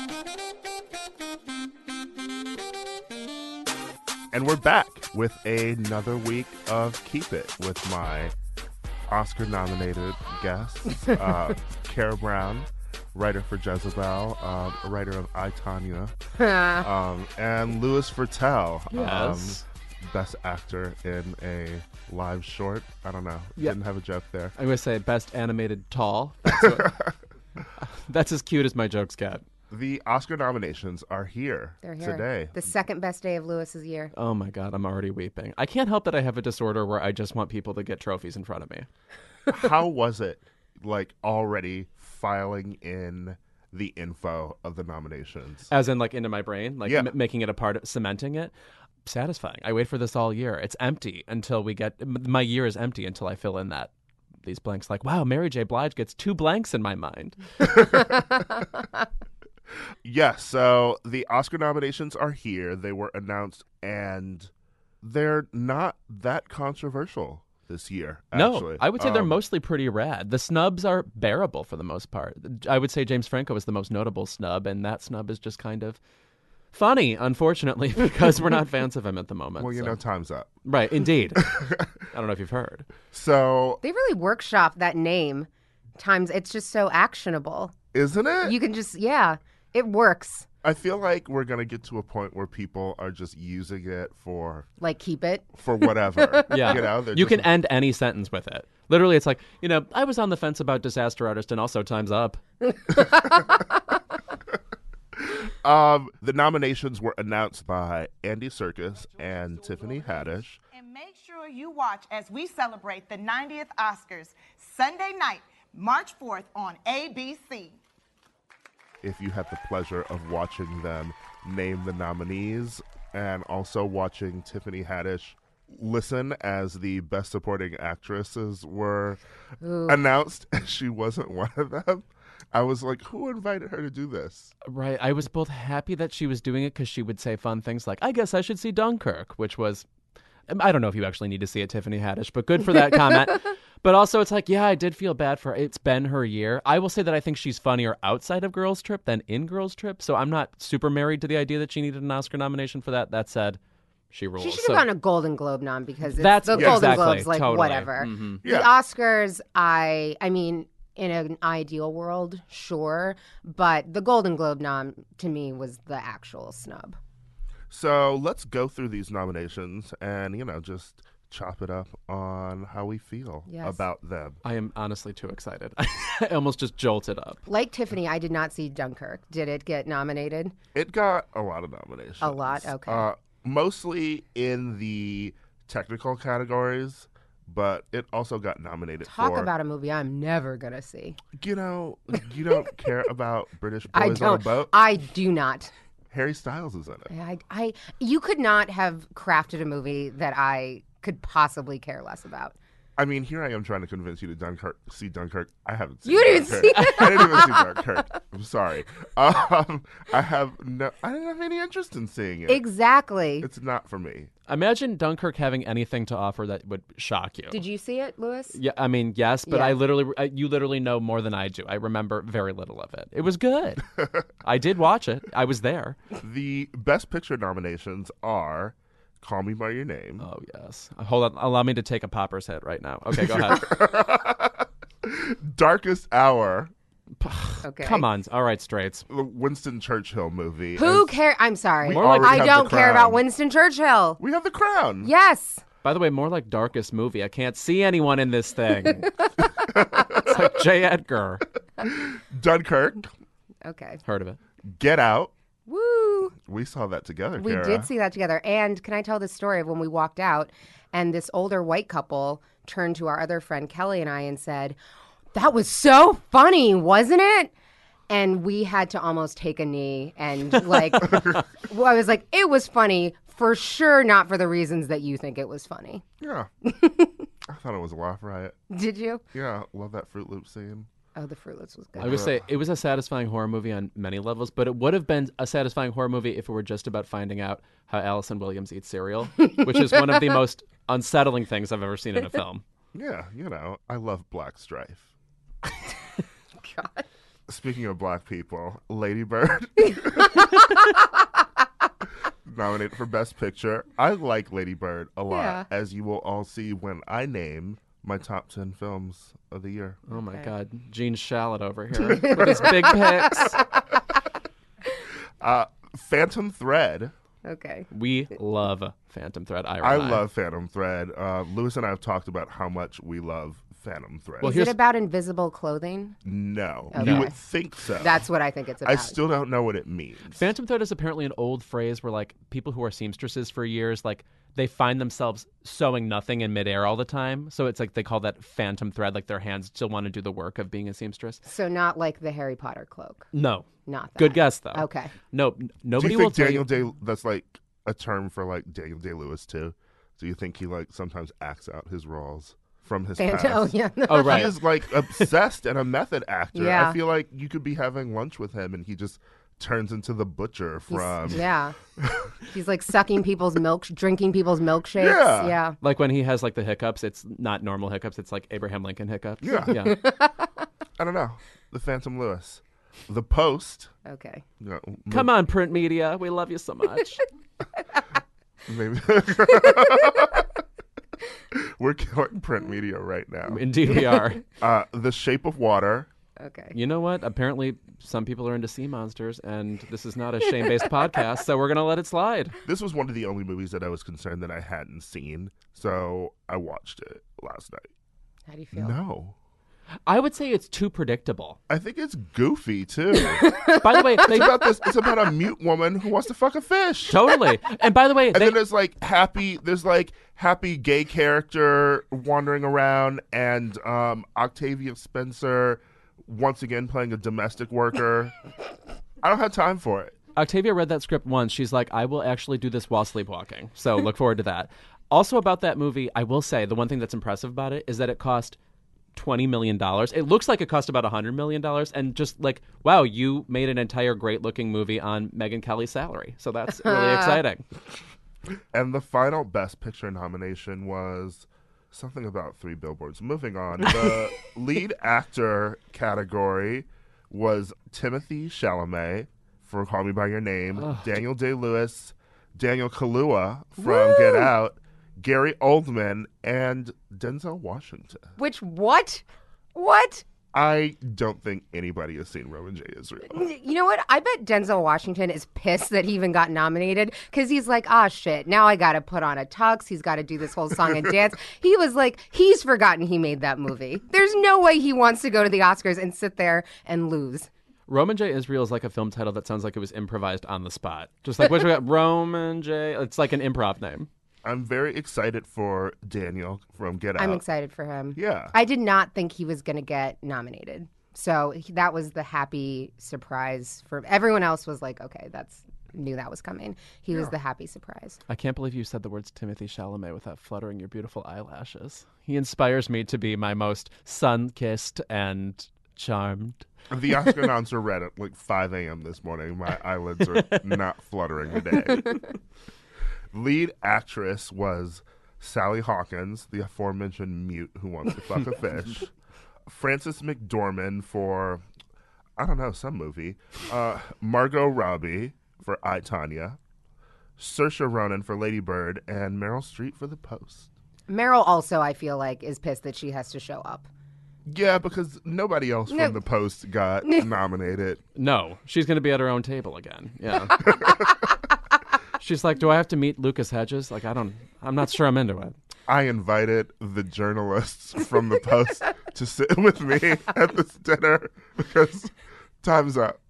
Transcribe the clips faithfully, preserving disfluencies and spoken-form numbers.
And we're back with another week of Keep It with my Oscar-nominated guests, uh, Kara Brown, writer for Jezebel, um, a writer of I, Tonya, um, and Louis Virtel, Yes. um, best actor in a live short. I don't know. Yeah. Didn't have a joke there. I'm going to say best animated tall. That's, what, that's as cute as my jokes get. The Oscar nominations are here, They're here today. The second best day of Lewis's year. Oh my God, I'm already weeping. I can't help that I have a disorder where I just want people to get trophies in front of me. How was it, like, already filing in the info of the nominations? As in, like, into my brain, like Yeah. m- making it a part of cementing it. Satisfying. I wait for this all year. It's empty until we get, m- my year is empty until I fill in that, these blanks. Like, wow, Mary J. Blige gets two blanks in my mind. Yes, so the Oscar nominations are here. They were announced, and they're not that controversial this year, actually. No, I would say they're Um, mostly pretty rad. The snubs are bearable for the most part. I would say James Franco is the most notable snub, and that snub is just kind of funny, unfortunately, because we're not fans of him at the moment. Well, you so. know, time's up. Right, indeed. I don't know if you've heard. So, They really workshopped that name. Times it's just so actionable. isn't it? You can just, yeah, it works. I feel like we're going to get to a point where people are just using it for Like, keep it. for whatever. Yeah. You know, they're you just- can end any sentence with it. Literally, it's like, you know, I was on the fence about Disaster Artist and also Time's Up. Um, the nominations were announced by Andy Serkis and Tiffany Haddish. And make sure you watch as we celebrate the ninetieth Oscars Sunday night, March fourth on A B C. If you had the pleasure of watching them name the nominees and also watching Tiffany Haddish listen as the best supporting actresses were announced, and she wasn't one of them, I was like, who invited her to do this? Right. I was both happy that she was doing it because she would say fun things like, I guess I should see Dunkirk, which was, I don't know if you actually need to see it, Tiffany Haddish, but good for that comment. But also it's like, yeah, I did feel bad for her. It's been her year. I will say that I think she's funnier outside of Girls Trip than in Girls Trip. So I'm not super married to the idea that she needed an Oscar nomination for that. That said, she rules. She should So- have gotten a Golden Globe nom because it's That's- the yeah, Golden exactly, Globes, like, totally. whatever. Mhm. The Yeah. Oscars, I, I mean, in an ideal world, sure, but the Golden Globe nom to me was the actual snub. So let's go through these nominations and, you know, just chop it up on how we feel Yes. about them. I am honestly too excited. I almost just jolted up. Like Tiffany, I did not see Dunkirk. Did it get nominated? It got a lot of nominations. A lot? Okay. Uh, mostly in the technical categories, but it also got nominated Talk for, about a movie I'm never going to see. you know, you don't care about British I boys on a don't. boat? I do not. Harry Styles is in it. I, I, you could not have crafted a movie that I could possibly care less about. I mean, here I am trying to convince you to Dunkirk, see Dunkirk. I haven't seen You didn't Dunkirk. see I didn't even see Dunkirk. I'm sorry. Um, I have no. I didn't have any interest in seeing it. Exactly. It's not for me. Imagine Dunkirk having anything to offer that would shock you. Did you see it, Louis? Yeah, I mean, yes, but Yeah. I literally, I, you literally know more than I do. I remember very little of it. It was good. I did watch it. I was there. The Best Picture nominations are Call Me by Your Name, Oh, yes. Hold on. Allow me to take a popper's hit right now. Okay, go ahead. Darkest Hour, Okay. Come on. All right, straights. the Winston Churchill movie. Who and cares? I'm sorry. We More like- I already have don't The care Crown. about Winston Churchill. We have The Crown. Yes. By the way, more like darkest movie. I can't see anyone in this thing. It's like J. Edgar. Dunkirk, Okay. Heard of it. Get Out. Woo. We saw that together, We Kara. did see that together. And can I tell this story of when we walked out and this older white couple turned to our other friend Kelly and I and said, "That was so funny, wasn't it?" And we had to almost take a knee and like, well, I was like, it was funny for sure, not for the reasons that you think it was funny. Yeah. I thought it was a laugh riot. Did you? Yeah, love that Fruit Loop scene. Oh, the Fruit Loops was good. I would say it was a satisfying horror movie on many levels, but it would have been a satisfying horror movie if it were just about finding out how Allison Williams eats cereal, which is one of the most unsettling things I've ever seen in a film. Yeah, you know, I love Black Strife. God. Speaking of black people, Lady Bird. Nominated for Best Picture. I like Lady Bird a lot, Yeah. as you will all see when I name my top ten films of the year. Oh my Okay. God, Gene Shalit over here with his big picks. Uh, Phantom Thread. Okay. We love Phantom Thread. Ira I and I love Phantom Thread. Uh, Lewis and I have talked about how much we love Phantom Thread. Well, Is here's- it about invisible clothing? no, Okay. you would think so. That's what I think it's about. I still don't know what it means. Phantom Thread is apparently an old phrase where like people who are seamstresses for years, like they find themselves sewing nothing in midair all the time. So it's like they call that phantom thread, like their hands still want to do the work of being a seamstress. So not like the Harry Potter cloak. No. Not that. Good guess though. Okay. No, n- Do nobody you will think tell Daniel you. Day? That's like a term for like Daniel Day Lewis too. Do you think he like sometimes acts out his roles from his Phantom. past? Oh yeah. Oh right. He is like obsessed and a method actor. Yeah. I feel like you could be having lunch with him and he just turns into the butcher He's- from. yeah. He's like sucking people's milk, drinking people's milkshakes. Yeah. Yeah. Like when he has like the hiccups, it's not normal hiccups. It's like Abraham Lincoln hiccups. Yeah. Yeah. I don't know. The Phantom Lewis. The Post. Okay. You know, Come on, print media. We love you so much. Maybe. We're killing print media right now. Indeed we are. Uh, the Shape of Water. Okay. You know what? Apparently some people are into sea monsters, and this is not a shame-based podcast, so we're going to let it slide. This was one of the only movies that I was concerned that I hadn't seen, so I watched it last night. How do you feel? No. I would say it's too predictable. I think it's goofy too. By the way, they It's about this. It's about a mute woman who wants to fuck a fish. totally. And by the way, And they, then there's like happy. There's like happy gay character wandering around, and um, Octavia Spencer once again playing a domestic worker. I don't have time for it. Octavia read that script once. She's like, I will actually do this while sleepwalking. So look forward to that. Also about that movie, I will say the one thing that's impressive about it is that it cost twenty million dollars. It looks like it cost about one hundred million dollars. And just like, wow, you made an entire great looking movie on Megyn Kelly's salary. So that's really exciting. And the final Best Picture nomination was something about Three Billboards. Moving on, the lead actor category was Timothy Chalamet for Call Me By Your Name, Daniel Day-Lewis, Daniel Kaluuya from Get Out, Gary Oldman, and Denzel Washington. Which what? What? I don't think anybody has seen Roman J. Israel. You know what? I bet Denzel Washington is pissed that he even got nominated because he's like, ah, shit. Now I got to put on a tux. He's got to do this whole song and dance. He was like, he's forgotten he made that movie. There's no way he wants to go to the Oscars and sit there and lose. Roman J. Israel is like a film title that sounds like it was improvised on the spot. Just like, what you got? Roman J. It's like an improv name. I'm very excited for Daniel from Get Out. I'm excited for him. Yeah. I did not think he was going to get nominated. So he, that was the happy surprise for everyone else was like, okay, that's knew that was coming. He was the happy surprise. I can't believe you said the words Timothy Chalamet without fluttering your beautiful eyelashes. He inspires me to be my most sun-kissed and charmed. The Oscar noms are read at like five a.m. this morning. My eyelids are not fluttering today. Lead actress was Sally Hawkins, the aforementioned mute who wants to fuck a fish. Frances McDormand for, I don't know, some movie. Uh, Margot Robbie for I, Tonya. Saoirse Ronan for Lady Bird. And Meryl Streep for The Post. Meryl also, I feel like, is pissed that she has to show up. Yeah, because nobody else No. from The Post got nominated. No, she's going to be at her own table again. Yeah. She's like, do I have to meet Lucas Hedges? Like, I don't, I'm not sure I'm into it. I invited the journalists from The Post to sit with me at this dinner because time's up.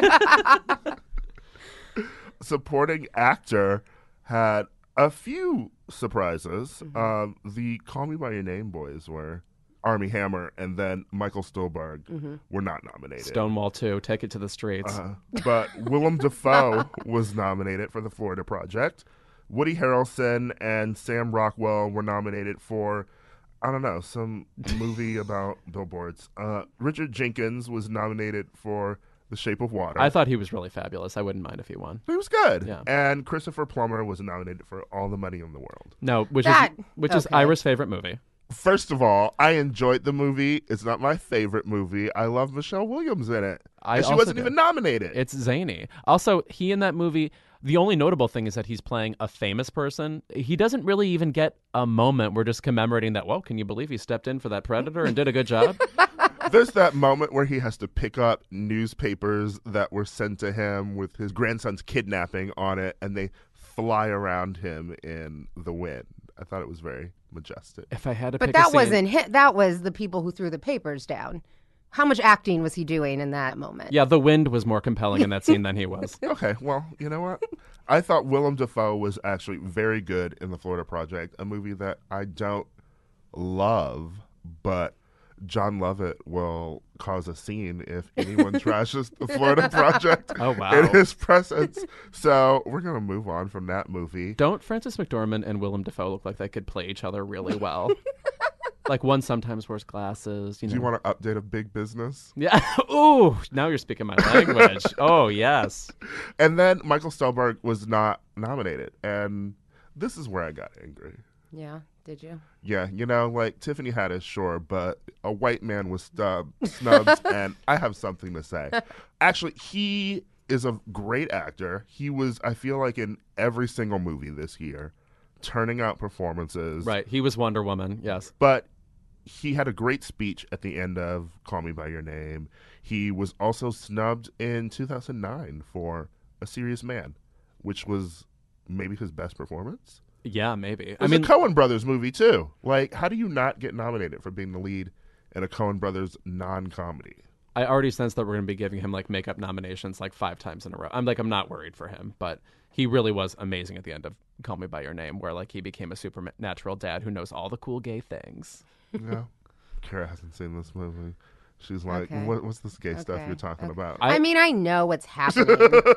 Supporting actor had a few surprises. Mm-hmm. Um, the Call Me By Your Name boys were Armie Hammer and then Michael Stuhlbarg Mm-hmm. were not nominated. Stonewall two, take it to the streets. Uh, but Willem Dafoe was nominated for The Florida Project. Woody Harrelson and Sam Rockwell were nominated for, I don't know, some movie about billboards. Uh, Richard Jenkins was nominated for The Shape of Water. I thought he was really fabulous. I wouldn't mind if he won. he was good. Yeah. And Christopher Plummer was nominated for All the Money in the World. No, which That- is which is okay. Ira's favorite movie. First of all, I enjoyed the movie. It's not my favorite movie. I love Michelle Williams in it. I and she also wasn't did. even nominated. It's zany. Also, he in that movie, the only notable thing is that he's playing a famous person. He doesn't really even get a moment. We're just commemorating that, well, can you believe he stepped in for that Predator and did a good job? There's that moment where he has to pick up newspapers that were sent to him with his grandson's kidnapping on it, and they fly around him in the wind. I thought it was very majestic. If I had to But pick a that scene, wasn't hit. That was the people who threw the papers down. How much acting was he doing in that moment? Yeah, the wind was more compelling in that scene than he was. Okay, well, you know what? I thought Willem Dafoe was actually very good in The Florida Project, a movie that I don't love, but John Lovett will cause a scene if anyone trashes The Florida Project Oh, wow. in his presence. So we're going to move on from that movie. Don't Frances McDormand and Willem Dafoe look like they could play each other really well? Like one sometimes wears glasses. You know. Do you want to update a big business? Yeah. Ooh, now you're speaking my language. Oh, yes. And then Michael Stuhlbarg was not nominated. And this is where I got angry. Yeah, did you? Yeah, you know, like Tiffany Haddish, sure, but a white man was stub, snubbed, and I have something to say. Actually, he is a great actor. He was, I feel like, in every single movie this year, turning out performances. Right. He was Wonder Woman. Yes. But he had a great speech at the end of Call Me By Your Name. He was also snubbed in two thousand nine for A Serious Man, which was maybe his best performance. Yeah, maybe. It I was mean, a Coen Brothers movie, too. Like, how do you not get nominated for being the lead in a Coen Brothers non-comedy? I already sense that we're going to be giving him like makeup nominations like five times in a row. I'm like, I'm not worried for him, but he really was amazing at the end of Call Me By Your Name, where like he became a supernatural dad who knows all the cool gay things. Yeah. Kara hasn't seen this movie. She's like, Okay. what, what's this gay stuff Okay. you're talking Okay. about? I, I- mean, I know what's happening.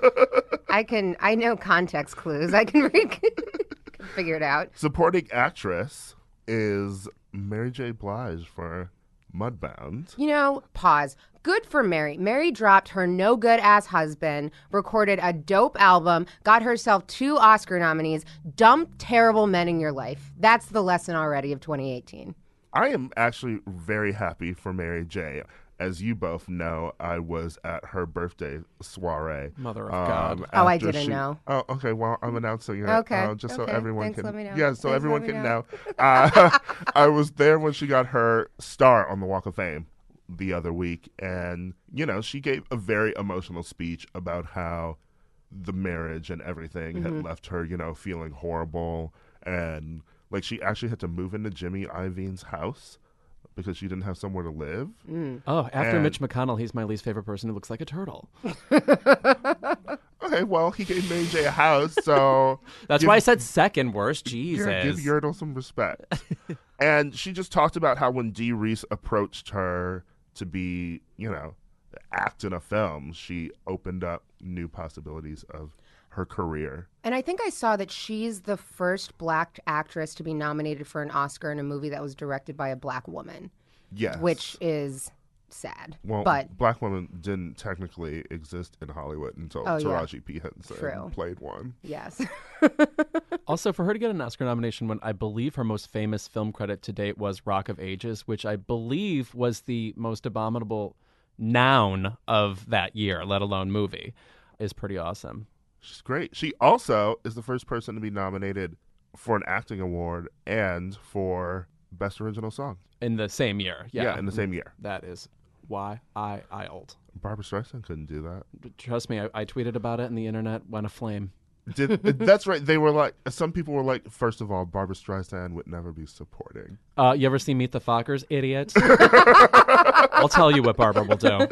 I can. I know context clues. I can, re- can figure it out. Supporting actress is Mary J. Blige for Mudbound. You know, pause. Good for Mary. Mary dropped her no good ass husband, recorded a dope album, got herself two Oscar nominees. Dump terrible men in your life. That's the lesson already of twenty eighteen. I am actually very happy for Mary J. As you both know, I was at her birthday soiree. Mother of God. Oh, I after didn't she- know. Oh, okay. Well, I'm announcing it. Okay, uh, just so okay. everyone Thanks, can. let me know. Yeah, so Thanks, everyone let me can know. know. Uh, I was there when she got her star on the Walk of Fame the other week, and you know, she gave a very emotional speech about how the marriage and everything Mm-hmm. had left her, you know, feeling horrible, and like she actually had to move into Jimmy Iovine's house because she didn't have somewhere to live. Oh, after And- Mitch McConnell, he's my least favorite person who looks like a turtle. Okay, well, he gave Mary J a house, so That's give- why I said second worst. Jesus. Yeah, give Yertle some respect. And she just talked about how when Dee Reese approached her to be, you know, act in a film, she opened up new possibilities of her career. And I think I saw that she's the first black actress to be nominated for an Oscar in a movie that was directed by a black woman, Yes. which is sad. well, but black women didn't technically exist in Hollywood until Oh, yeah. Taraji P. Henson True. played one. yes. Also, for her to get an Oscar nomination when I believe her most famous film credit to date was Rock of Ages, which I believe was the most abominable noun of that year, let alone movie, is pretty awesome. She's great. She also is the first person to be nominated for an acting award and for Best Original Song. In the same year. Yeah, in the same year. That is why I I old. Barbara Streisand couldn't do that. Trust me, I, I tweeted about it and the internet went aflame. Did, that's right. They were like, some people were like, first of all, Barbara Streisand would never be supporting. Uh, you ever see Meet the Fockers, idiot? I'll tell you what Barbara will do.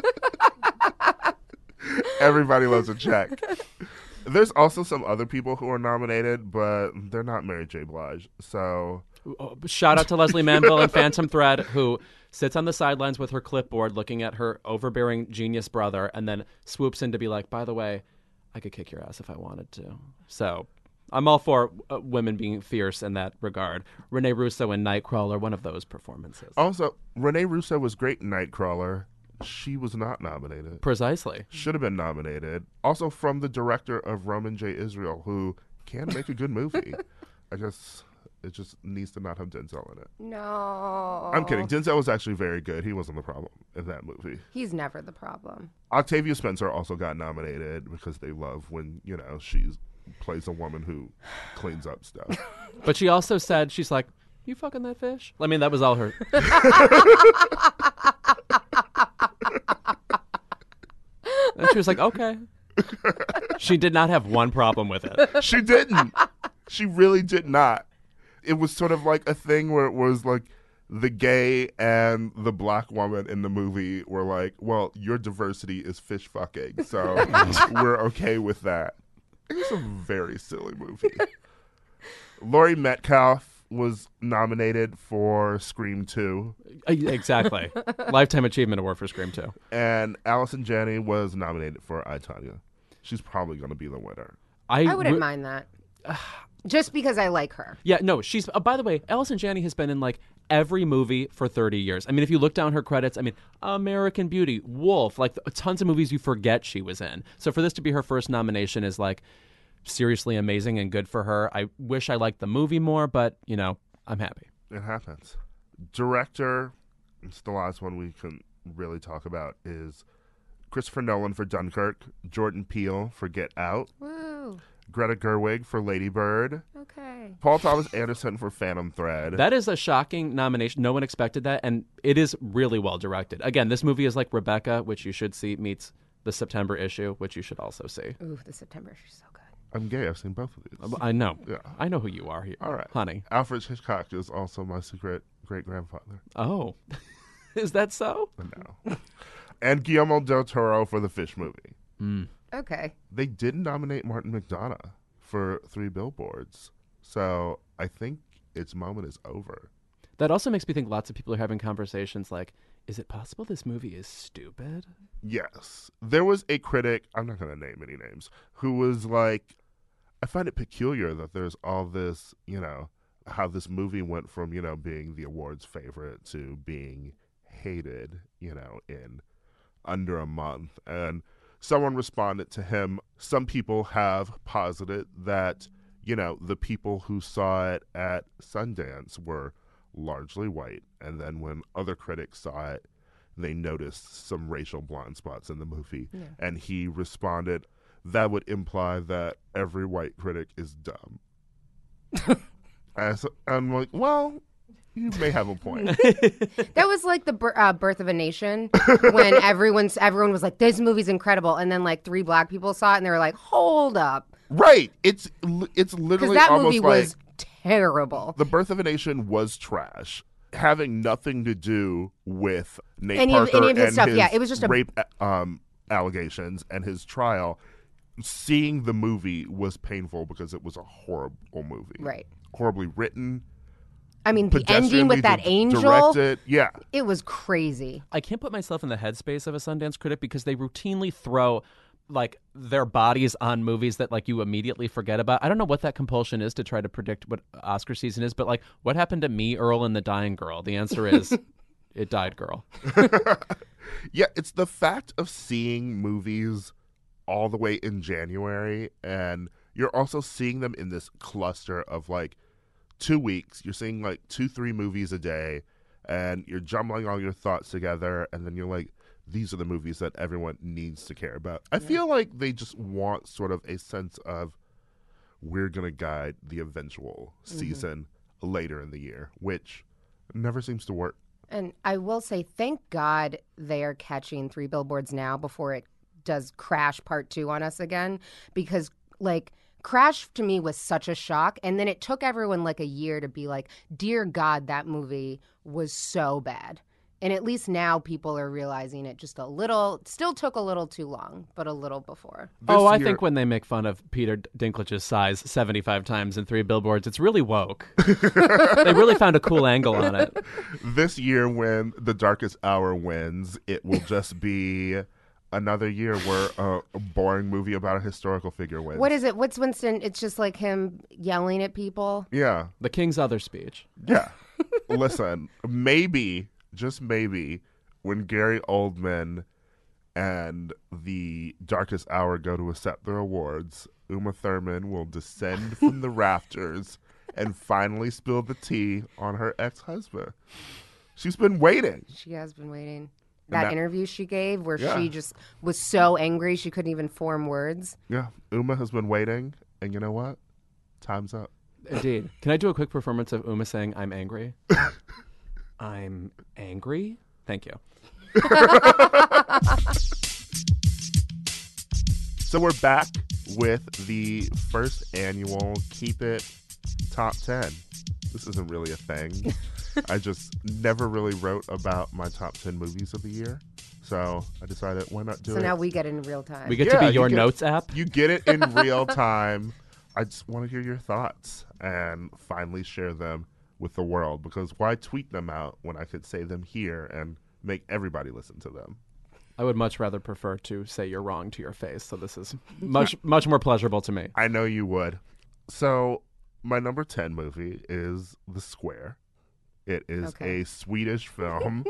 Everybody loves a check. There's also some other people who are nominated, but they're not Mary J. Blige. So, Oh, shout out to Leslie Manville and Phantom Thread, who sits on the sidelines with her clipboard looking at her overbearing genius brother and then swoops in to be like, by the way, I could kick your ass if I wanted to. So I'm all for uh, women being fierce in that regard. Renee Russo in Nightcrawler, one of those performances. also, Renee Russo was great in Nightcrawler. She was not nominated. Precisely. Should have been nominated. Also, from the director of Roman J. Israel, who can make a good movie. I guess It just needs to not have Denzel in it. No. I'm kidding. Denzel was actually very good. He wasn't the problem in that movie. He's never the problem. Octavia Spencer also got nominated because they love when, you know, she plays a woman who cleans up stuff. But she also said, she's like, you fucking that fish? I mean, that was all her. And she was like, okay. She did not have one problem with it. She didn't. She really did not. It was sort of like a thing where it was like the gay and the black woman in the movie were like, well, your diversity is fish fucking, so we're okay with that. It was a very silly movie. Laurie Metcalf was nominated for Scream two. Uh, Exactly. Lifetime Achievement Award for Scream two. And Allison Janney was nominated for I, Tonya. She's probably going to be the winner. I, I wouldn't re- mind that. Just because I like her. Yeah, no, she's. Uh, by the way, Allison Janney has been in like every movie for thirty years. I mean, if you look down her credits, I mean, American Beauty, Wolf, like tons of movies you forget she was in. So for this to be her first nomination is like seriously amazing and good for her. I wish I liked the movie more, but you know, I'm happy. It happens. Director, it's the last one we can really talk about, is Christopher Nolan for Dunkirk, Jordan Peele for Get Out, Woo. Greta Gerwig for Lady Bird, Okay. Paul Thomas Anderson for Phantom Thread. That is a shocking nomination. No one expected that, and it is really well directed. Again, this movie is like Rebecca, which you should see, meets the September issue, which you should also see. Ooh, the September is so good. I'm gay. I've seen both of these. I know. Yeah. I know who you are here. All right. Honey. Alfred Hitchcock is also my secret great-grandfather. Oh. Is that so? No. And Guillermo del Toro for the Fish movie. Mm. Okay. They didn't nominate Martin McDonagh for Three Billboards. So I think its moment is over. That also makes me think lots of people are having conversations like, is it possible this movie is stupid? Yes. There was a critic, I'm not going to name any names, who was like, I find it peculiar that there's all this, you know, how this movie went from, you know, being the awards favorite to being hated, you know, in under a month. And someone responded to him, some people have posited that, you know, the people who saw it at Sundance were largely white, and then when other critics saw it, they noticed some racial blind spots in the movie. Yeah. And he responded, that would imply that every white critic is dumb. As, I'm like, well, you may have a point. That was like the bir- uh, Birth of a Nation when everyone's everyone was like, "This movie's incredible," and then like three black people saw it and they were like, "Hold up," Right. It's it's because literally that almost movie like was terrible. The Birth of a Nation was trash, having nothing to do with Nate Any of- Parker any of his and stuff, his yeah, it was just a- rape um, allegations and his trial. Seeing the movie was painful because it was a horrible movie. Right. Horribly written. I mean, the ending with pedestrianly that di- angel, directed. Yeah. it was crazy. I can't put myself in the headspace of a Sundance critic because they routinely throw like their bodies on movies that like you immediately forget about. I don't know what that compulsion is to try to predict what Oscar season is, but like what happened to Me, Earl, and the Dying Girl? The answer is it died, girl. Yeah, it's the fact of seeing movies all the way in January, and you're also seeing them in this cluster of like two weeks. You're seeing like two, three movies a day, and you're jumbling all your thoughts together, and then you're like, these are the movies that everyone needs to care about. I feel like they just want sort of a sense of we're going to guide the eventual season mm-hmm. later in the year, which never seems to work. And I will say, thank God they are catching Three Billboards now before it does Crash Part Two on us again, because like Crash to me was such a shock, and then it took everyone like a year to be like, dear God, that movie was so bad. And at least now people are realizing it just a little, still took a little too long, but a little before. This oh, I year- think when they make fun of Peter Dinklage's size seventy-five times in Three Billboards, it's really woke. They really found a cool angle on it. This year, when The Darkest Hour wins, it will just be another year where uh, a boring movie about a historical figure wins. What is it? What's Winston? It's just like him yelling at people. Yeah. The King's Other Speech. Yeah. Listen, maybe, just maybe, when Gary Oldman and The Darkest Hour go to accept their awards, Uma Thurman will descend from the rafters and finally spilled the tea on her ex-husband. She's been waiting. She has been waiting. And That, that- interview she gave where Yeah. she just was so angry she couldn't even form words. Yeah, Uma has been waiting, and you know what? Time's up. Indeed. Can I do a quick performance of Uma saying, I'm angry? I'm angry? Thank you. So we're back with the first annual Keep It Top ten. This isn't really a thing. I just never really wrote about my top ten movies of the year. So I decided, why not do So it? now we get it in real time. We get Yeah, to be you your get- notes app? You get it in real time. I just want to hear your thoughts and finally share them with the world, because why tweet them out when I could say them here and make everybody listen to them? I would much rather prefer to say you're wrong to your face. So this is much, much more pleasurable to me. I know you would. So my number ten movie is The Square. It is Okay. a Swedish film,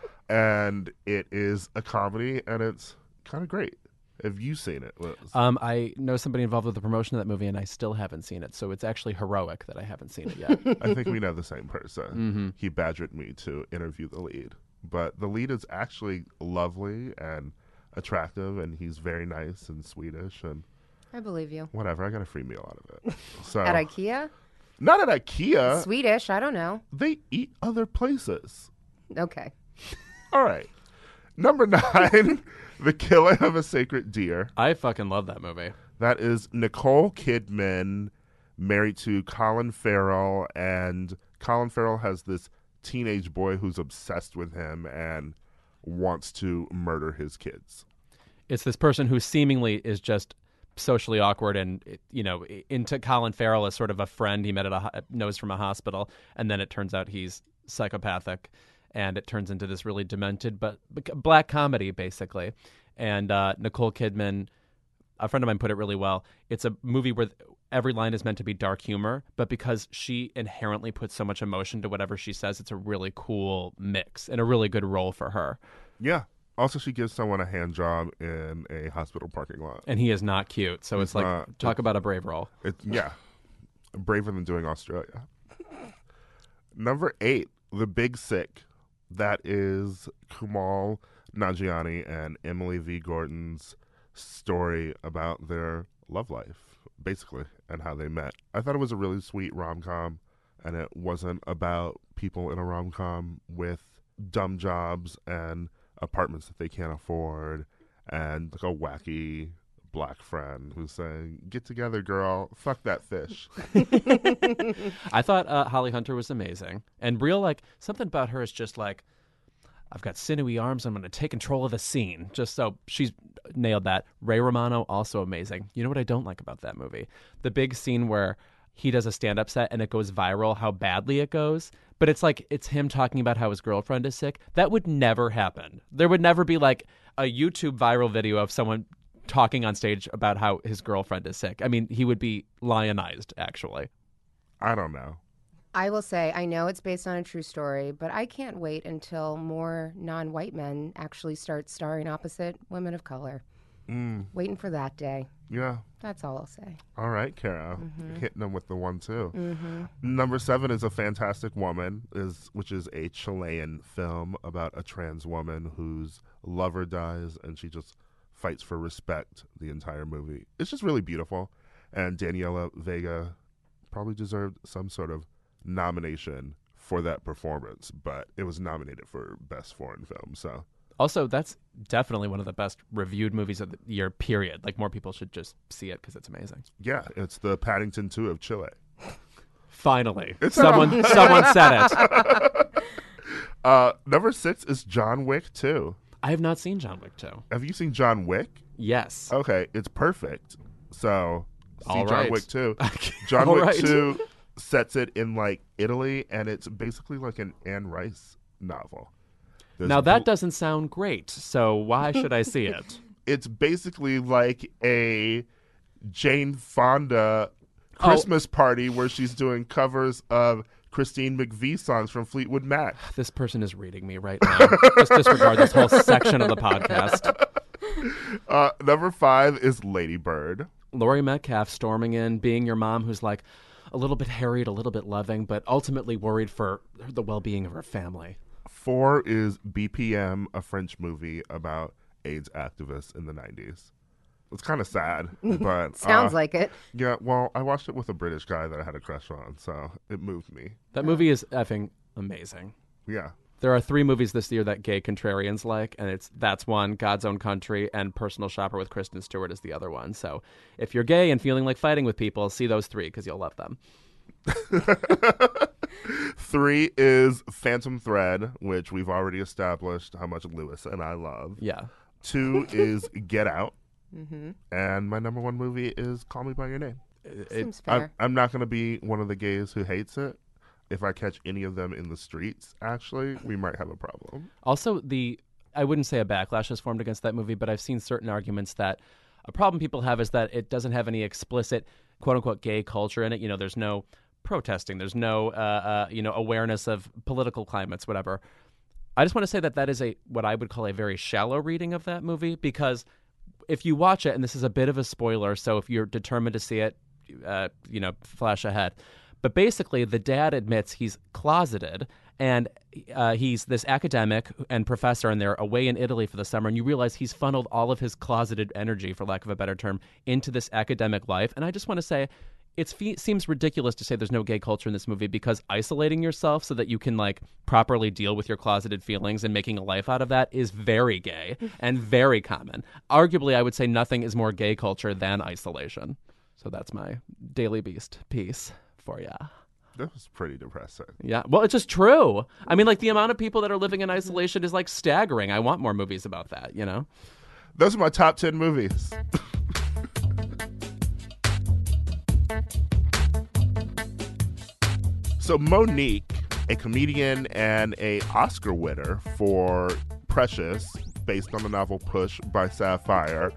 and it is a comedy, and it's kind of great. Have you seen it, Liz? Um, I know somebody involved with the promotion of that movie, and I still haven't seen it. So it's actually heroic that I haven't seen it yet. I think we know the same person. Mm-hmm. He badgered me to interview the lead. But the lead is actually lovely and attractive, and he's very nice and Swedish and I believe you. whatever. I got a free meal out of it. So At IKEA? not at IKEA. Swedish, I don't know. They eat other places. Okay. All right. Number nine, The Killing of a Sacred Deer. I fucking love that movie. That is Nicole Kidman married to Colin Farrell, and Colin Farrell has this teenage boy who's obsessed with him and wants to murder his kids. It's this person who seemingly is just socially awkward and, you know, into Colin Farrell as sort of a friend he met at a ho- knows from a hospital, and then it turns out he's psychopathic, and it turns into this really demented but black comedy basically. And uh, Nicole Kidman, a friend of mine put it really well. It's a movie where every line is meant to be dark humor, but because she inherently puts so much emotion to whatever she says, it's a really cool mix and a really good role for her. Yeah. Also, she gives someone a hand job in a hospital parking lot. And he is not cute, so He's it's like not. talk about a brave role. It's yeah, braver than doing Australia. Number eight, The Big Sick. That is Kumail Nanjiani and Emily V. Gordon's story about their love life, basically, and how they met. I thought it was a really sweet rom-com, and it wasn't about people in a rom-com with dumb jobs and apartments that they can't afford and like a wacky black friend who's saying, get together, girl, fuck that fish. I thought uh, Holly Hunter was amazing. And real, like, something about her is just like, I've got sinewy arms. I'm going to take control of the scene. Just so she's nailed that. Ray Romano, also amazing. You know what I don't like about that movie? The big scene where he does a stand-up set and it goes viral, how badly it goes. But it's like, it's him talking about how his girlfriend is sick. That would never happen. There would never be like a YouTube viral video of someone talking on stage about how his girlfriend is sick. I mean, he would be lionized, actually. I don't know. I will say, I know it's based on a true story, but I can't wait until more non-white men actually start starring opposite women of color. Mm, Waiting for that day. yeah. That's all I'll say. All right, Kara. Mm-hmm. Hitting them with the one, too. Number seven is A Fantastic Woman, is which is a Chilean film about a trans woman whose lover dies, and she just fights for respect the entire movie. It's just really beautiful, and Daniela Vega probably deserved some sort of nomination for that performance, but it was nominated for Best Foreign Film, so... Also, that's definitely one of the best reviewed movies of the year, period. Like, more people should just see it because it's amazing. Yeah, it's the Paddington two of Chile. Finally. It's someone someone said it. Uh, number six is John Wick two. I have not seen John Wick two. Have you seen John Wick? Yes. Okay, it's perfect. So, see All John right. Wick two. John All Wick right. two sets it in, like, Italy, and it's basically like an Anne Rice novel. There's Now, that bl- doesn't sound great, so why should I see it? It's basically like a Jane Fonda Oh. Christmas party where she's doing covers of Christine McVie songs from Fleetwood Mac. This person is reading me right now. Just disregard this whole section of the podcast. Uh, number five is Lady Bird. Laurie Metcalf storming in, being your mom who's like, a little bit harried, a little bit loving, but ultimately worried for the well-being of her family. Four is B P M, a French movie about AIDS activists in the nineties. It's kind of sad, but Sounds uh, like it. yeah. Well, I watched it with a British guy that I had a crush on, so it moved me. That movie is effing amazing. Yeah. There are three movies this year that gay contrarians like, and it's that's one, God's Own Country, and Personal Shopper with Kristen Stewart is the other one. So if you're gay and feeling like fighting with people, see those three because you'll love them. Three is Phantom Thread, which we've already established how much Lewis and I love. Yeah. Two is Get Out. Mm-hmm. And my number one movie is Call Me By Your Name. It- Seems I'm, fair. I'm not going to be one of the gays who hates it. If I catch any of them in the streets, actually, we might have a problem. Also, the I wouldn't say a backlash has formed against that movie, but I've seen certain arguments that a problem people have is that it doesn't have any explicit quote unquote gay culture in it. You know, there's no protesting, there's no uh, uh, you know awareness of political climates, whatever. I just want to say that that is a what I would call a very shallow reading of that movie, because if you watch it, and this is a bit of a spoiler, so if you're determined to see it, uh, you know, flash ahead. But basically, the dad admits he's closeted, and uh, he's this academic and professor, and they're away in Italy for the summer, and you realize he's funneled all of his closeted energy, for lack of a better term, into this academic life. And I just want to say, it fe- seems ridiculous to say there's no gay culture in this movie, because isolating yourself so that you can like properly deal with your closeted feelings and making a life out of that is very gay and very common. Arguably, I would say nothing is more gay culture than isolation. So that's my Daily Beast piece for ya. That was pretty depressing. Yeah, well, it's just true. I mean, like, the amount of people that are living in isolation is like staggering. I want more movies about that, you know? Those are my top ten movies. So Monique, a comedian and a Oscar winner for Precious, based on the novel Push by Sapphire,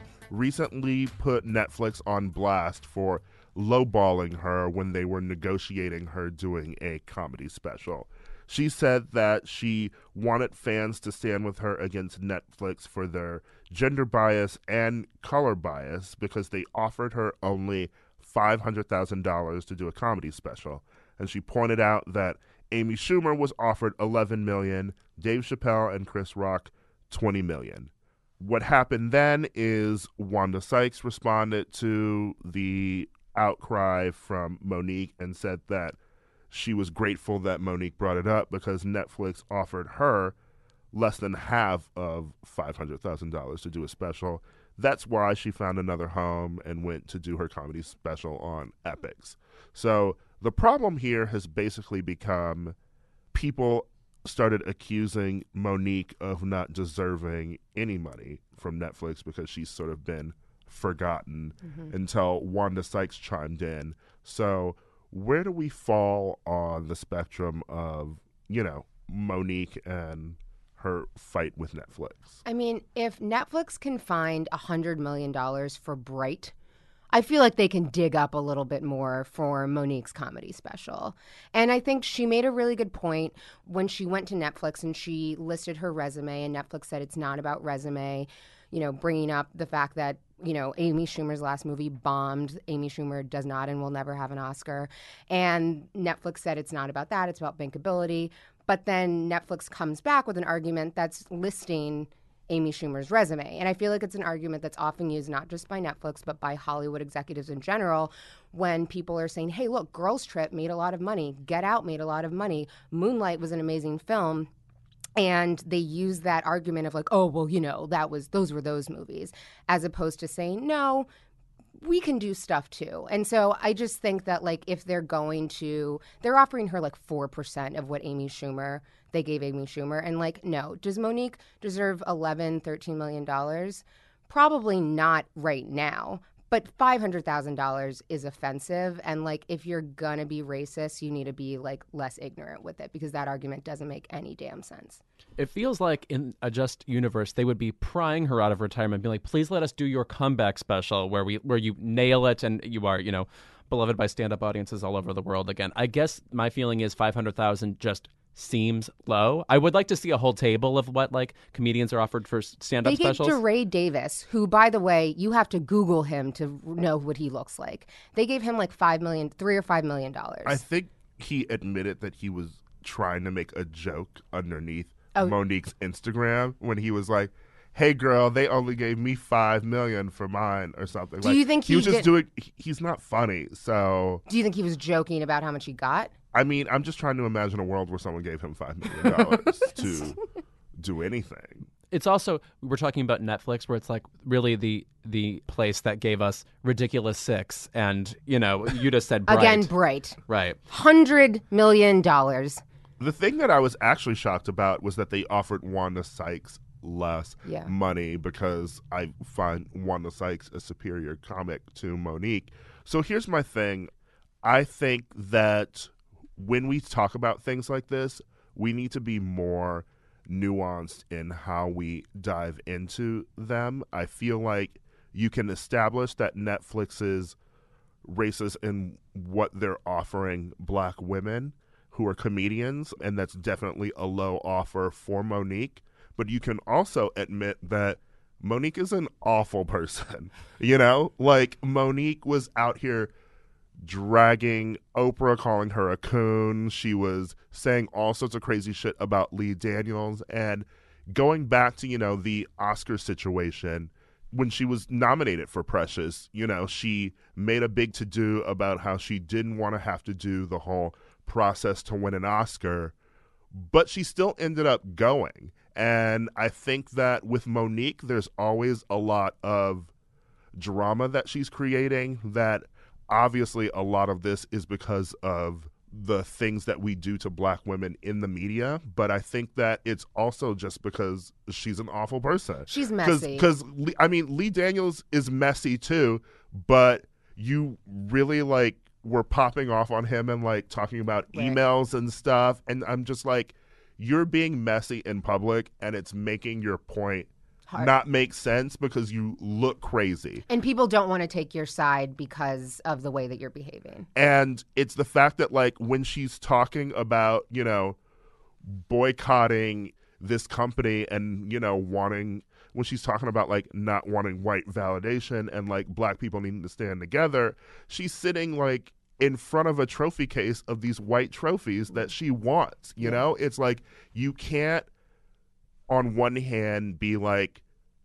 recently put Netflix on blast for lowballing her when they were negotiating her doing a comedy special. She said that she wanted fans to stand with her against Netflix for their gender bias and color bias because they offered her only five hundred thousand dollars to do a comedy special. And she pointed out that Amy Schumer was offered eleven million dollars, Dave Chappelle and Chris Rock twenty million dollars. What happened then is Wanda Sykes responded to the outcry from Monique and said that she was grateful that Monique brought it up because Netflix offered her less than half of five hundred thousand dollars to do a special. That's why she found another home and went to do her comedy special on Epix. So the problem here has basically become people started accusing Monique of not deserving any money from Netflix because she's sort of been forgotten mm-hmm. until Wanda Sykes chimed in. So where do we fall on the spectrum of, you know, Monique and her fight with Netflix? I mean, if Netflix can find one hundred million dollars for Bright, I feel like they can dig up a little bit more for Monique's comedy special. And I think she made a really good point when she went to Netflix and she listed her resume, and Netflix said it's not about resume, you know, bringing up the fact that, you know, Amy Schumer's last movie bombed. Amy Schumer does not and will never have an Oscar. And Netflix said it's not about that, it's about bankability. But then Netflix comes back with an argument that's listing Amy Schumer's resume. And I feel like it's an argument that's often used not just by Netflix, but by Hollywood executives in general, when people are saying, hey, look, Girls Trip made a lot of money. Get Out made a lot of money. Moonlight was an amazing film. And they use that argument of like, oh, well, you know, that was those were those movies, as opposed to saying, no, we can do stuff too. And so I just think that like if they're going to, they're offering her like four percent of what Amy Schumer, they gave Amy Schumer. And like, no, does Monique deserve eleven, thirteen million dollars? Probably not right now. But five hundred thousand dollars is offensive. And like, if you're going to be racist, you need to be like less ignorant with it, because that argument doesn't make any damn sense. It feels like in a just universe, they would be prying her out of retirement, being like, please let us do your comeback special where we where you nail it and you are, you know, beloved by stand-up audiences all over the world again. I guess my feeling is five hundred thousand just seems low. I would like to see a whole table of what like comedians are offered for stand-up They gave specials. DeRay Davis, who, by the way, you have to Google him to know what he looks like. They gave him like five million, three or five million dollars. I think he admitted that he was trying to make a joke underneath Oh. Monique's Instagram when he was like, "Hey, girl, they only gave me five million for mine," or something. Do like, you think he was he just did- doing? he- He's not funny, so Do you think he was joking about how much he got? I mean, I'm just trying to imagine a world where someone gave him five million dollars to do anything. It's also, we're talking about Netflix, where it's like really the the place that gave us Ridiculous Six, and you know, you just said Bright. Again, Bright. Right. Hundred million dollars. The thing that I was actually shocked about was that they offered Wanda Sykes less Yeah. money because I find Wanda Sykes a superior comic to Monique. So here's my thing. I think that when we talk about things like this, we need to be more nuanced in how we dive into them. I feel like you can establish that Netflix is racist in what they're offering black women who are comedians, and that's definitely a low offer for Monique. But you can also admit that Monique is an awful person. You know, like Monique was out here dragging Oprah, calling her a coon. She was saying all sorts of crazy shit about Lee Daniels. And going back to, you know, the Oscar situation, when she was nominated for Precious, you know, she made a big to-do about how she didn't want to have to do the whole process to win an Oscar, but she still ended up going. And I think that with Monique, there's always a lot of drama that she's creating, that obviously a lot of this is because of the things that we do to black women in the media, but I think that it's also just because she's an awful person. She's messy. Because, I mean, Lee Daniels is messy too, but you really, like, were popping off on him and, like, talking about Right. emails and stuff, and I'm just like, you're being messy in public, and it's making your point Hard. not make sense because you look crazy. And people don't want to take your side because of the way that you're behaving. And it's the fact that, like, when she's talking about, you know, boycotting this company and, you know, wanting, when she's talking about, like, not wanting white validation and, like, black people needing to stand together, she's sitting, like, in front of a trophy case of these white trophies that she wants, you know? It's like, you can't, on one hand, be like,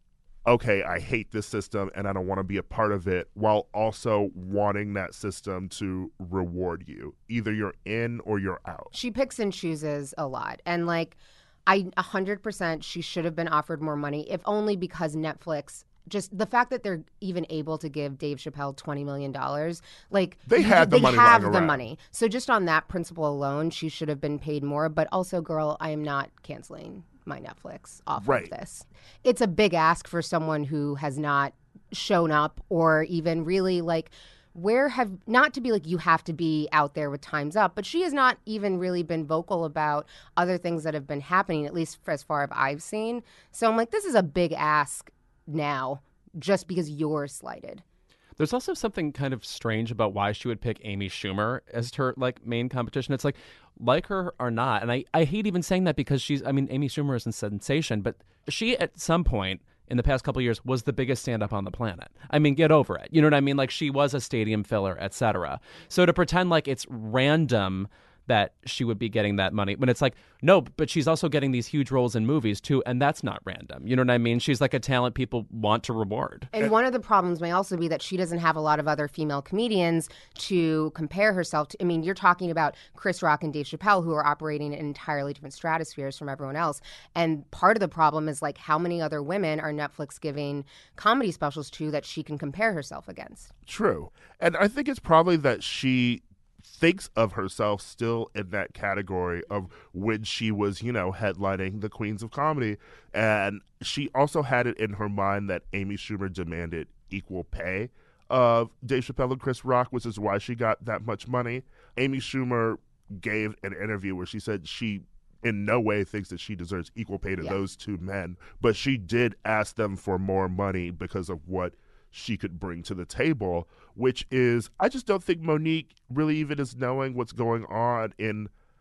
okay, I hate this system and I don't want to be a part of it, while also wanting that system to reward you. Either you're in or you're out. She picks and chooses a lot. And like, I one hundred percent she should have been offered more money, if only because Netflix, just the fact that they're even able to give Dave Chappelle twenty million dollars, like They you- had the they money have lying the around. money. So just on that principle alone, she should have been paid more. But also, girl, I am not canceling my Netflix off Right. of this. It's a big ask for someone who has not shown up or even really like where have not to be like you have to be out there with Time's Up, but she has not even really been vocal about other things that have been happening, at least for as far as I've seen. So I'm like, this is a big ask now just because you're slighted. There's also something kind of strange about why she would pick Amy Schumer as her like main competition. It's like, like her or not, and I, I hate even saying that because she's, I mean, Amy Schumer is a sensation, but she at some point in the past couple of years was the biggest stand-up on the planet. I mean, get over it. You know what I mean? Like, she was a stadium filler, et cetera. So to pretend like it's random that she would be getting that money when it's like, no, but she's also getting these huge roles in movies too, and that's not random. You know what I mean? She's like a talent people want to reward. And one of the problems may also be that she doesn't have a lot of other female comedians to compare herself to. I mean, you're talking about Chris Rock and Dave Chappelle, who are operating in entirely different stratospheres from everyone else. And part of the problem is like, how many other women are Netflix giving comedy specials to that she can compare herself against? True. And I think it's probably that she thinks of herself still in that category of when she was, you know, headlining the Queens of Comedy. And she also had it in her mind that Amy Schumer demanded equal pay of Dave Chappelle and Chris Rock, which is why she got that much money. Amy Schumer gave an interview where she said she in no way thinks that she deserves equal pay to Yeah. those two men, but she did ask them for more money because of what she could bring to the table, which is, I just don't think Monique really even is knowing what's going on in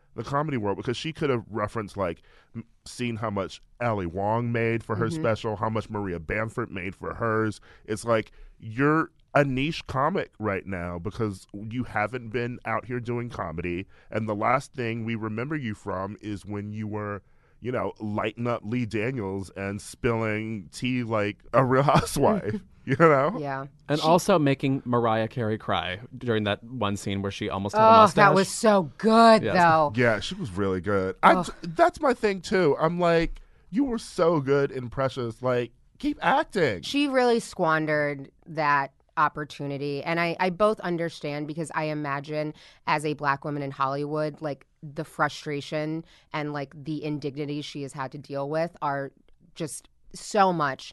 the comedy world, because she could have referenced, like, m- seen how much Ali Wong made for her Mm-hmm. special, how much Maria Bamford made for hers. It's like, you're a niche comic right now because you haven't been out here doing comedy. And the last thing we remember you from is when you were, you know, lighting up Lee Daniels and spilling tea like a real housewife, you know? Yeah. And also making Mariah Carey cry during that one scene where she almost had a Oh, mustache. that was so good, Yes. though. Yeah, she was really good. I, that's my thing, too. I'm like, you were so good in Precious. Like, keep acting. She really squandered that opportunity. And I, I both understand, because I imagine as a black woman in Hollywood, like the frustration and like the indignities she has had to deal with are just so much.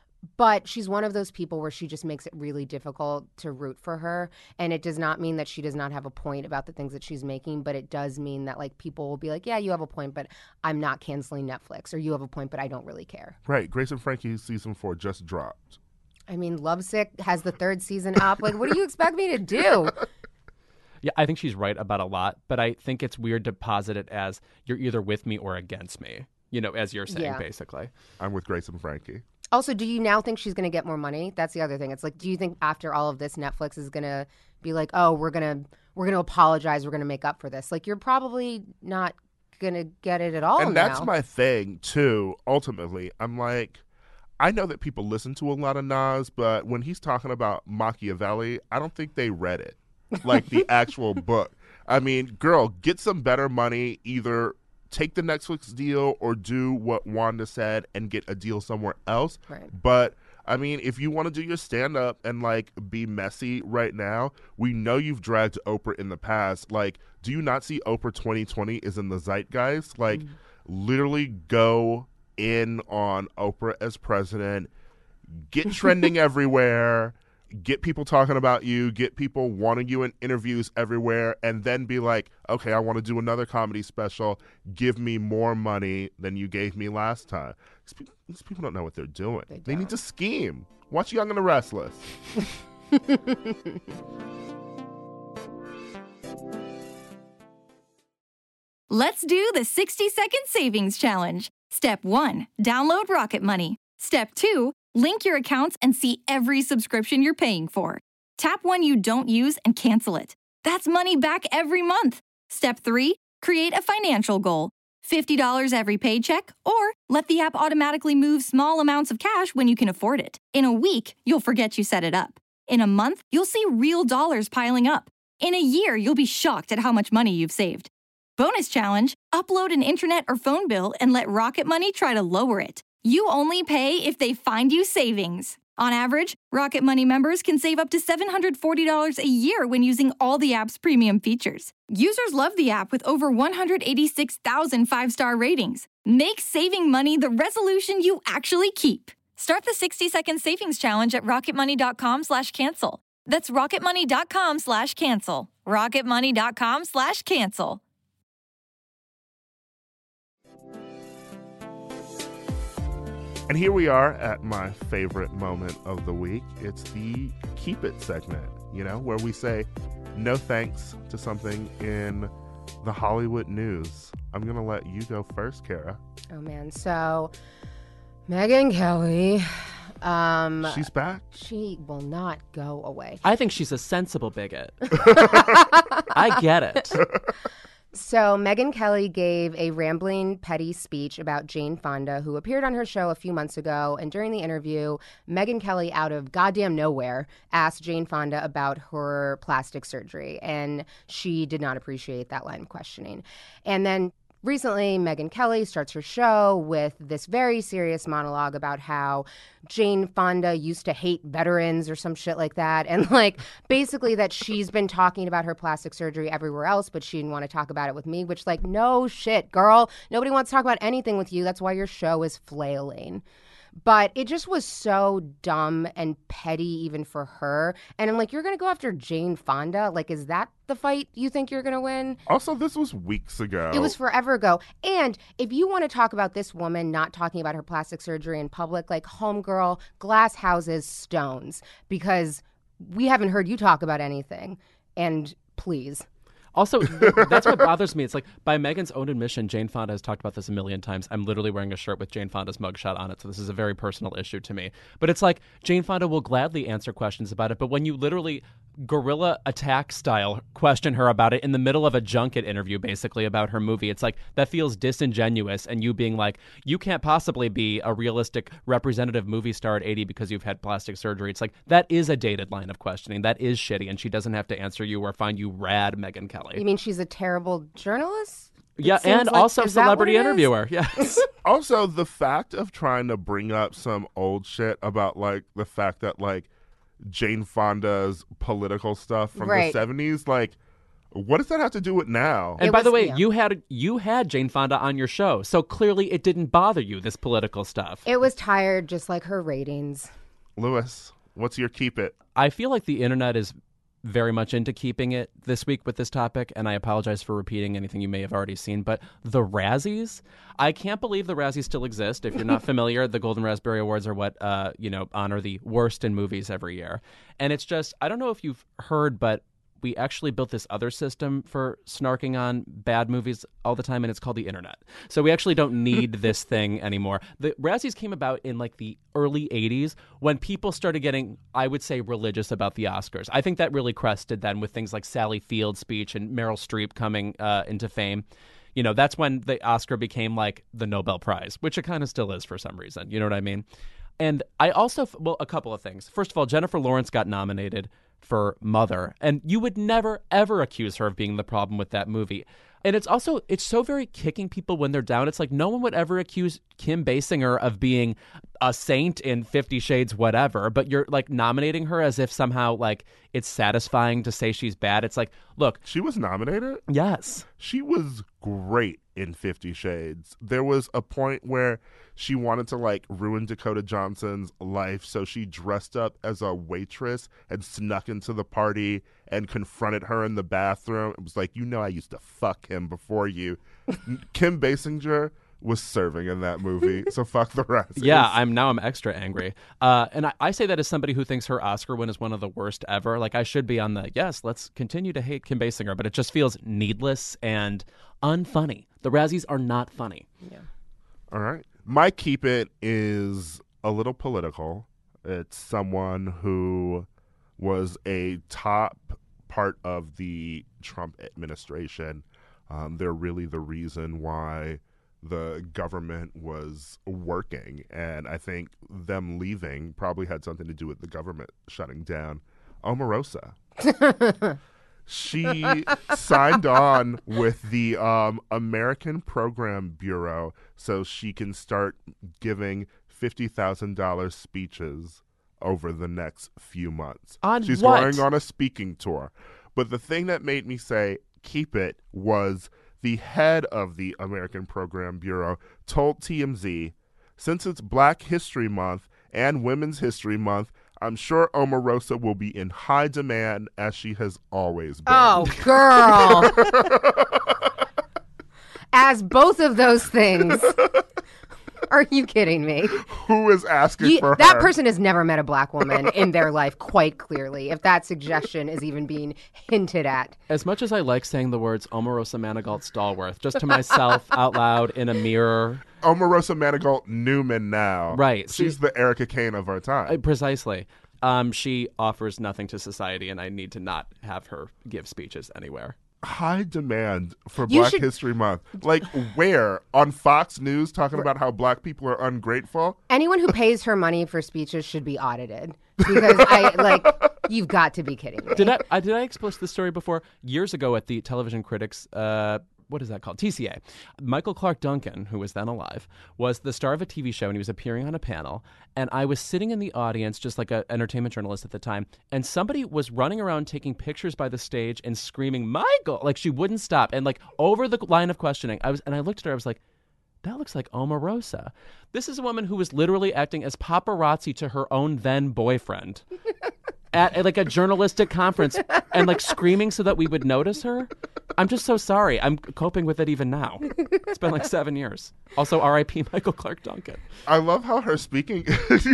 But she's one of those people where she just makes it really difficult to root for her. And it does not mean that she does not have a point about the things that she's making, but it does mean that like people will be like, yeah, you have a point, but I'm not canceling Netflix. Or you have a point, but I don't really care. Right. Grace and Frankie season four just dropped. I mean, Lovesick has the third season up. Like, what do you expect me to do? Yeah, I think she's right about a lot, but I think it's weird to posit it as you're either with me or against me, you know, as you're saying, Yeah. basically. I'm with Grace and Frankie. Also, do you now think she's going to get more money? That's the other thing. It's like, do you think after all of this, Netflix is going to be like, oh, we're going to we're going to apologize. We're going to make up for this. Like, you're probably not going to get it at all And that's now. my thing, too, ultimately. I'm like, I know that people listen to a lot of Nas, but when he's talking about Machiavelli, I don't think they read it, like the actual book. I mean, girl, get some better money, either take the Netflix deal or do what Wanda said and get a deal somewhere else. Right. But I mean, if you want to do your stand-up and like be messy right now, we know you've dragged Oprah in the past. Like, do you not see Oprah twenty twenty is in the zeitgeist? Like, Mm. literally go in on Oprah as president, get trending everywhere, get people talking about you, get people wanting you in interviews everywhere, and then be like, okay, I want to do another comedy special. Give me more money than you gave me last time. These people, these people don't know what they're doing. They They, need don't. to scheme. Watch Young and the Restless. Let's do the sixty second savings challenge. Step one, download Rocket Money. Step two, link your accounts and see every subscription you're paying for. Tap one you don't use and cancel it. That's money back every month. Step three, create a financial goal. fifty dollars every paycheck, or let the app automatically move small amounts of cash when you can afford it. In a week, you'll forget you set it up. In a month, you'll see real dollars piling up. In a year, you'll be shocked at how much money you've saved. Bonus challenge, upload an internet or phone bill and let Rocket Money try to lower it. You only pay if they find you savings. On average, Rocket Money members can save up to seven hundred forty dollars a year when using all the app's premium features. Users love the app with over one hundred eighty-six thousand five-star ratings. Make saving money the resolution you actually keep. Start the sixty second savings challenge at rocketmoney.com slash cancel. That's rocketmoney.com slash cancel. rocketmoney.com slash cancel. And here we are at my favorite moment of the week. It's the Keep It segment, you know, where we say no thanks to something in the Hollywood news. I'm going to let you go first, Kara. Oh, man. So, Megyn Kelly, um, She's back. she will not go away. I think she's a sensible bigot. I get it. So, Megyn Kelly gave a rambling, petty speech about Jane Fonda, who appeared on her show a few months ago. And during the interview, Megyn Kelly, out of goddamn nowhere, asked Jane Fonda about her plastic surgery. And she did not appreciate that line of questioning. And then recently, Megyn Kelly starts her show with this very serious monologue about how Jane Fonda used to hate veterans or some shit like that. And like basically that she's been talking about her plastic surgery everywhere else, but she didn't want to talk about it with me, which like, no shit, girl. Nobody wants to talk about anything with you. That's why your show is flailing. But it just was so dumb and petty even for her. And I'm like, you're going to go after Jane Fonda? Like, is that the fight you think you're going to win? Also, this was weeks ago. It was forever ago. And if you want to talk about this woman not talking about her plastic surgery in public, like homegirl, glass houses, stones, because we haven't heard you talk about anything. And please. Also, th- that's what bothers me. It's like, by Megan's own admission, Jane Fonda has talked about this a million times. I'm literally wearing a shirt with Jane Fonda's mugshot on it, so this is a very personal issue to me. But it's like, Jane Fonda will gladly answer questions about it, but when you literally guerrilla attack style question her about it in the middle of a junket interview, basically, about her movie, it's like, that feels disingenuous, and you being like, you can't possibly be a realistic representative movie star at eighty because you've had plastic surgery. It's like, that is a dated line of questioning. That is shitty, and she doesn't have to answer you or find you rad, Megyn Kelly. You mean she's a terrible journalist? It Yeah, seems and like- also is that what celebrity it is? interviewer. Yes. Also, the fact of trying to bring up some old shit about, like, the fact that, like, Jane Fonda's political stuff from Right. the seventies, like, what does that have to do with now? And It by was- the way, yeah. you had you had Jane Fonda on your show, so clearly it didn't bother you, this political stuff. It was tired, just like her ratings. Lewis, what's your keep it? I feel like the internet is very much into keeping it this week with this topic, and I apologize for repeating anything you may have already seen, but the Razzies, I can't believe the Razzies still exist. If you're not familiar, the Golden Raspberry Awards are what, uh, you know, honor the worst in movies every year. And it's just, I don't know if you've heard, but we actually built this other system for snarking on bad movies all the time, and it's called the internet. So we actually don't need this thing anymore. The Razzies came about in like the early eighties when people started getting, I would say, religious about the Oscars. I think that really crested then with things like Sally Field's speech and Meryl Streep coming uh, into fame. You know, that's when the Oscar became like the Nobel Prize, which it kind of still is for some reason. You know what I mean? And I also, well, a couple of things. First of all, Jennifer Lawrence got nominated for Mother, and you would never, ever accuse her of being the problem with that movie. And it's also, it's so very kicking people when they're down. It's like no one would ever accuse Kim Basinger of being a saint in Fifty Shades whatever, but you're like nominating her as if somehow like it's satisfying to say she's bad. It's like, look, She was nominated? yes. She was great in Fifty Shades. There was a point where she wanted to, like, ruin Dakota Johnson's life, so she dressed up as a waitress and snuck into the party and confronted her in the bathroom. It was like, you know, I used to fuck him before you. Kim Basinger was serving in that movie, so fuck the rest. Yeah, I'm now I'm extra angry. Uh, and I, I say that as somebody who thinks her Oscar win is one of the worst ever. Like, I should be on the, yes, let's continue to hate Kim Basinger, but it just feels needless and unfunny. The Razzies are not funny. All right. My keep it is a little political. It's someone who was a top part of the Trump administration. Um, they're really the reason why the government was working. And I think them leaving probably had something to do with the government shutting down. Omarosa. She signed on with the um, American Program Bureau so she can start giving fifty thousand dollars speeches over the next few months. On She's what? going on a speaking tour. But the thing that made me say, keep it, was the head of the American Program Bureau told T M Z, since it's Black History Month and Women's History Month, I'm sure Omarosa will be in high demand as she has always been. Oh, girl. As both of those things. Are you kidding me? Who is asking You- for that her? person has never met a black woman in their life, quite clearly, if that suggestion is even being hinted at. As much as I like saying the words Omarosa Manigault Stallworth, just to myself out loud in a mirror, Omarosa Manigault Newman now. Right. She's the Erica Kane of our time. uh, precisely, um, she offers nothing to society, and I need to not have her give speeches anywhere. High demand for You Black should- History Month. Like, where? On Fox News talking about how black people are ungrateful? Anyone who pays her money for speeches should be audited. Because I, like, you've got to be kidding me. Did I, I did I expose this story before? Years ago at the Television Critics, uh, what is that called? T C A. Michael Clark Duncan, who was then alive, was the star of a T V show, and he was appearing on a panel. And I was sitting in the audience, just like an entertainment journalist at the time, and somebody was running around taking pictures by the stage and screaming, "Michael!" Like, she wouldn't stop. And like over the line of questioning, I was, and I looked at her, I was like, that looks like Omarosa. This is a woman who was literally acting as paparazzi to her own then boyfriend at, at like a journalistic conference and like screaming so that we would notice her. I'm just so sorry. I'm coping with it even now. It's been like seven years. Also, R I P Michael Clark Duncan. I love how her speaking...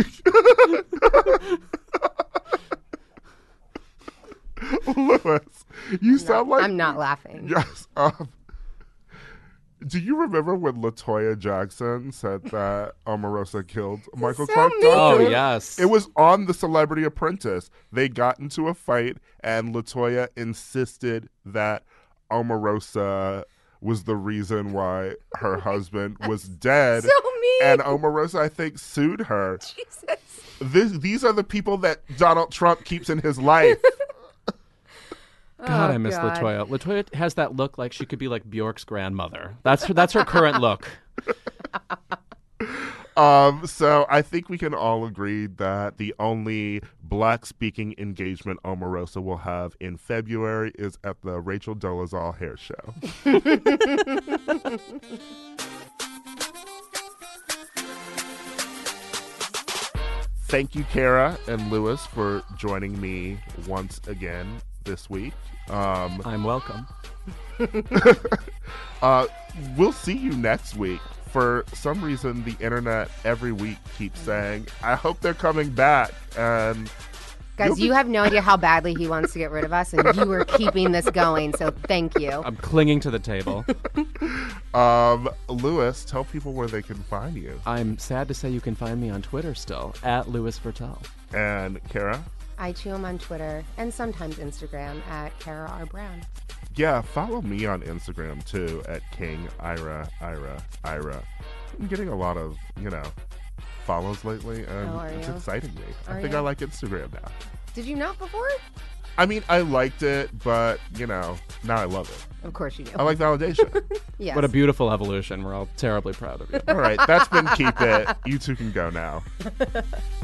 Lewis, You sound like I'm not laughing. Yes. Um, do you remember when LaToya Jackson said that Omarosa killed Michael so Clark mean. Duncan? Oh, yes. It was on The Celebrity Apprentice. They got into a fight, and LaToya insisted that Omarosa was the reason why her husband was dead. So mean. And Omarosa, I think, sued her. Jesus. This, these are the people that Donald Trump keeps in his life. God, Oh, I miss God. LaToya. LaToya has that look like she could be like Bjork's grandmother. That's her, that's her current look. Um, so I think we can all agree that the only black-speaking engagement Omarosa will have in February is at the Rachel Dolezal hair show. Thank you, Kara and Lewis, for joining me once again this week. Um, I'm welcome. uh, we'll see you next week. For some reason, the internet every week keeps saying, I hope they're coming back. And Guys, you'll be- you have no idea how badly he wants to get rid of us, and you are keeping this going, so thank you. I'm clinging to the table. um, Lewis, tell people where they can find you. I'm sad to say you can find me on Twitter still, at Louis Vertel. And Kara? I chew him on Twitter and sometimes Instagram at Kara R. Brown. Yeah, follow me on Instagram too at King Ira Ira Ira. I'm getting a lot of, you know, follows lately, and Oh, are it's you? exciting me. I Are think you? I like Instagram now. Did you not before? I mean, I liked it, but, you know, now I love it. Of course you do. I like validation. Yes. What a beautiful evolution. We're all terribly proud of you. All right, that's been Keep It. You two can go now.